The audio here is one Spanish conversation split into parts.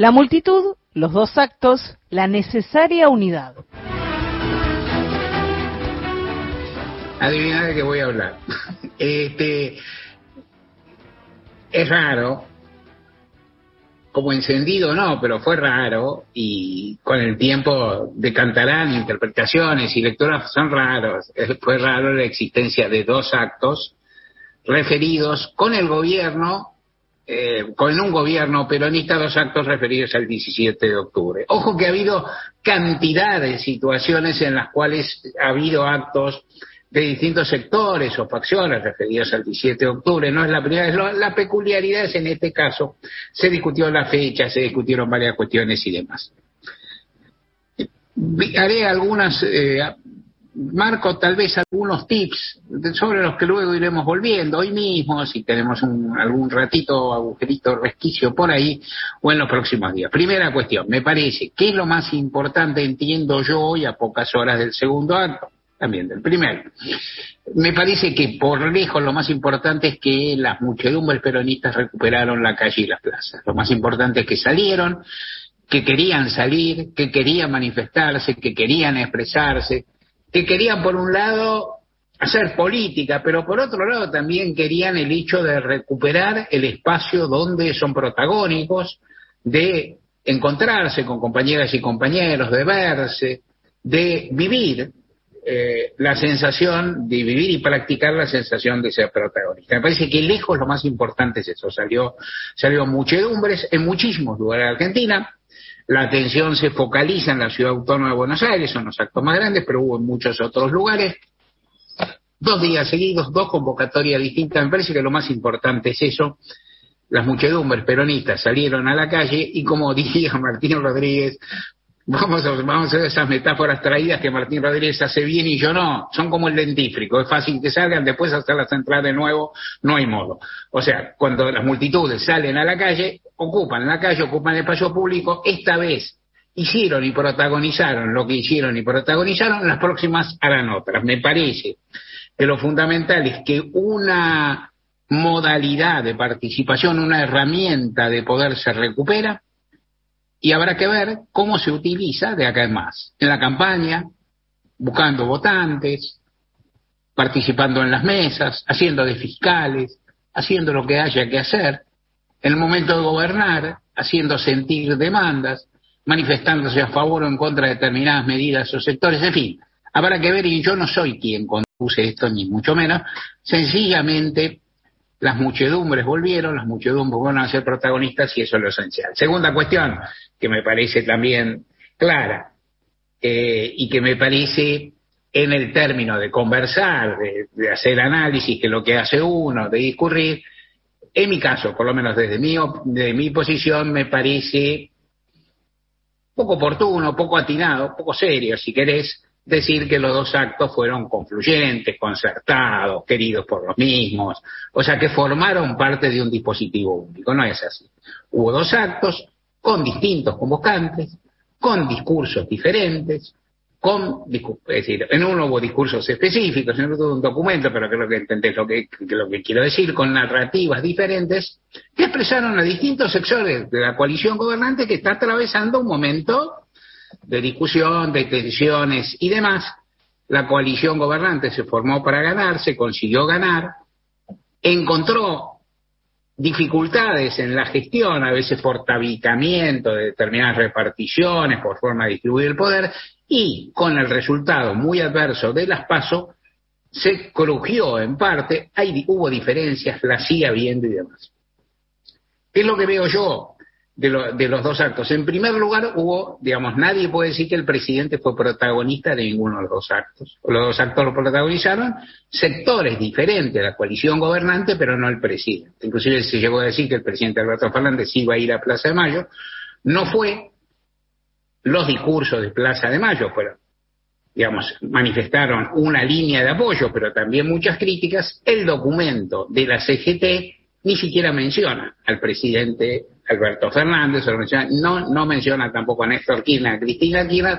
La multitud, los dos actos, la necesaria unidad. Adivina de qué voy a hablar. Es raro, como encendido no, pero fue raro, y con el tiempo decantarán interpretaciones y lecturas, son raros. Fue raro la existencia de dos actos referidos con el gobierno, con un gobierno peronista, dos actos referidos al 17 de octubre. Ojo que ha habido cantidad de situaciones en las cuales ha habido actos de distintos sectores o facciones referidos al 17 de octubre. No es la primera vez. La peculiaridad es, en este caso, se discutió la fecha, se discutieron varias cuestiones y demás. Haré algunas, marco tal vez algunos tips sobre los que luego iremos volviendo hoy mismo, si tenemos algún ratito, agujerito, resquicio por ahí, o en los próximos días. Primera cuestión, me parece, ¿qué es lo más importante, entiendo yo hoy, a pocas horas del segundo acto? También del primero. Me parece que por lejos lo más importante es que las muchedumbres peronistas recuperaron la calle y las plazas. Lo más importante es que salieron, que querían salir, que querían manifestarse, que querían expresarse, que querían por un lado hacer política, pero por otro lado también querían el hecho de recuperar el espacio donde son protagónicos, de encontrarse con compañeras y compañeros, de verse, de vivir la sensación de vivir y practicar la sensación de ser protagonista. Me parece que lejos lo más importante es eso. Salió muchedumbres en muchísimos lugares de Argentina. La atención se focaliza en la Ciudad Autónoma de Buenos Aires, son los actos más grandes, pero hubo en muchos otros lugares. 2 días seguidos, 2 convocatorias distintas. Me parece que lo más importante es eso. Las muchedumbres peronistas salieron a la calle y, como diría Martín Rodríguez, vamos a hacer esas metáforas traídas que Martín Rodríguez hace bien y yo no, son como el dentífrico, es fácil que salgan, después hacerlas entrar de nuevo, no hay modo. O sea, cuando las multitudes salen a la calle, ocupan el espacio público, esta vez hicieron y protagonizaron lo que hicieron y protagonizaron, las próximas harán otras. Me parece que lo fundamental es que una modalidad de participación, una herramienta de poder se recupera, y habrá que ver cómo se utiliza de acá en más. En la campaña, buscando votantes, participando en las mesas, haciendo de fiscales, haciendo lo que haya que hacer. En el momento de gobernar, haciendo sentir demandas, manifestándose a favor o en contra de determinadas medidas o sectores. En fin, habrá que ver, y yo no soy quien conduce esto, ni mucho menos. Sencillamente, las muchedumbres volvieron a ser protagonistas y eso es lo esencial. Segunda cuestión, que me parece también clara, y que me parece en el término de conversar, de hacer análisis, que es lo que hace uno, de discurrir, en mi caso, por lo menos desde mi posición, me parece poco oportuno, poco atinado, poco serio, si querés, decir que los dos actos fueron confluyentes, concertados, queridos por los mismos, o sea que formaron parte de un dispositivo único. No es así. Hubo dos actos con distintos convocantes, con discursos diferentes, es decir, en uno hubo discursos específicos, en otro un documento, pero creo que entendés lo que quiero decir, con narrativas diferentes, que expresaron a distintos sectores de la coalición gobernante que está atravesando un momento de discusión, de tensiones y demás. La coalición gobernante se formó para ganar, se consiguió ganar, encontró dificultades en la gestión, a veces por tabicamiento de determinadas reparticiones, por forma de distribuir el poder, y con el resultado muy adverso de las PASO, se crujió en parte, hubo diferencias, las sigue habiendo y demás. ¿Qué es lo que veo yo de los dos actos? En primer lugar, nadie puede decir que el presidente fue protagonista de ninguno de los dos actos. Los dos actos lo protagonizaron sectores diferentes de la coalición gobernante, pero no el presidente. Inclusive se llegó a decir que el presidente Alberto Fernández iba a ir a Plaza de Mayo. No fue. Los discursos de Plaza de Mayo fueron, manifestaron una línea de apoyo, pero también muchas críticas. El documento de la CGT ni siquiera menciona al presidente Alberto Fernández, no menciona tampoco a Néstor Kirchner, a Cristina Kirchner.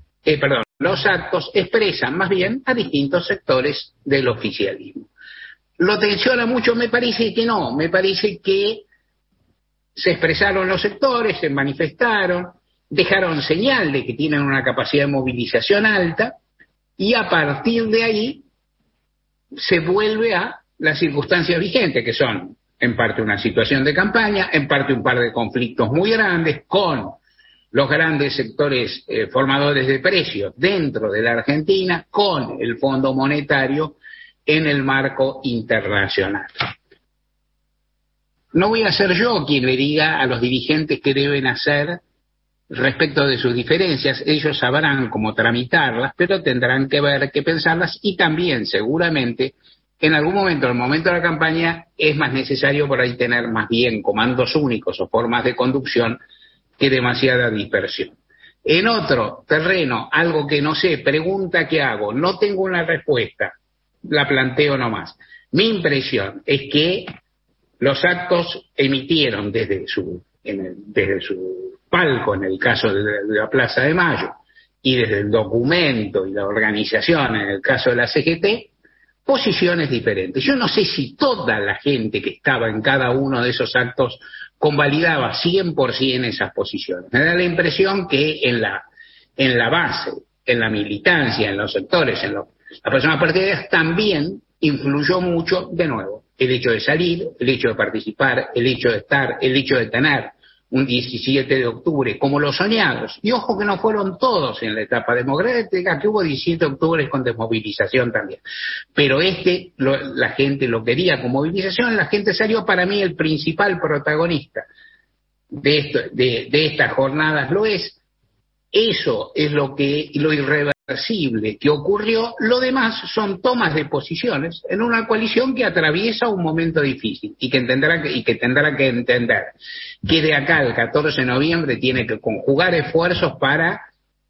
Los actos expresan más bien a distintos sectores del oficialismo. ¿Lo tensiona mucho? Me parece que no, me parece que se expresaron los sectores, se manifestaron, dejaron señal de que tienen una capacidad de movilización alta, y a partir de ahí se vuelve a las circunstancias vigentes, que son en parte una situación de campaña, en parte un par de conflictos muy grandes con los grandes sectores formadores de precios dentro de la Argentina, con el Fondo Monetario en el marco internacional. No voy a ser yo quien le diga a los dirigentes qué deben hacer respecto de sus diferencias. Ellos sabrán cómo tramitarlas, pero tendrán que ver, que pensarlas, y también seguramente en algún momento, en el momento de la campaña, es más necesario por ahí tener más bien comandos únicos o formas de conducción que demasiada dispersión. En otro terreno, algo que no sé, pregunta que hago, no tengo una respuesta, la planteo nomás. Mi impresión es que los actos emitieron desde su palco, en el caso de la Plaza de Mayo, y desde el documento y la organización, en el caso de la CGT, posiciones diferentes. Yo no sé si toda la gente que estaba en cada uno de esos actos convalidaba 100% esas posiciones. Me da la impresión que en la base, en la militancia, en los sectores, las personas partidarias, también influyó mucho, de nuevo, el hecho de salir, el hecho de participar, el hecho de estar, el hecho de tener un 17 de octubre como los soñados. Y ojo que no fueron todos en la etapa democrática, que hubo 17 de octubre con desmovilización también. Pero la gente lo quería con movilización, la gente salió. Para mí el principal protagonista de estas jornadas lo es. Eso es lo irreversible que ocurrió. Lo demás son tomas de posiciones en una coalición que atraviesa un momento difícil y que tendrá que entender que de acá al 14 de noviembre tiene que conjugar esfuerzos para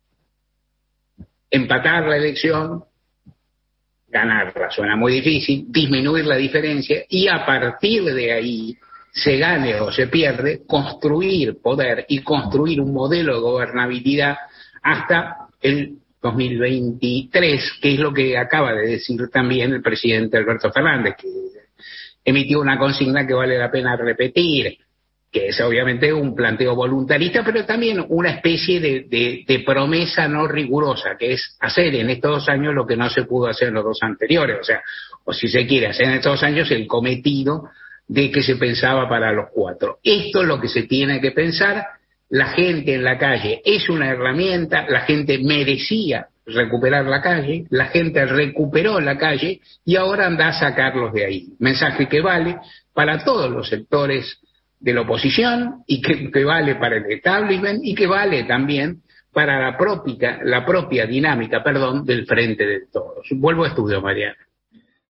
empatar la elección, ganarla suena muy difícil, disminuir la diferencia, y a partir de ahí, se gane o se pierde, construir poder y construir un modelo de gobernabilidad hasta el 2023, que es lo que acaba de decir también el presidente Alberto Fernández, que emitió una consigna que vale la pena repetir, que es obviamente un planteo voluntarista, pero también una especie de promesa no rigurosa, que es hacer en estos 2 años lo que no se pudo hacer en los 2 anteriores, o si se quiere hacer en estos 2 años el cometido de que se pensaba para los 4. Esto es lo que se tiene que pensar. La gente en la calle es una herramienta, la gente merecía recuperar la calle, la gente recuperó la calle y ahora anda a sacarlos de ahí. Mensaje que vale para todos los sectores de la oposición y que vale para el establishment y que vale también para la propia dinámica, del Frente de Todos. Vuelvo a estudio, Mariana.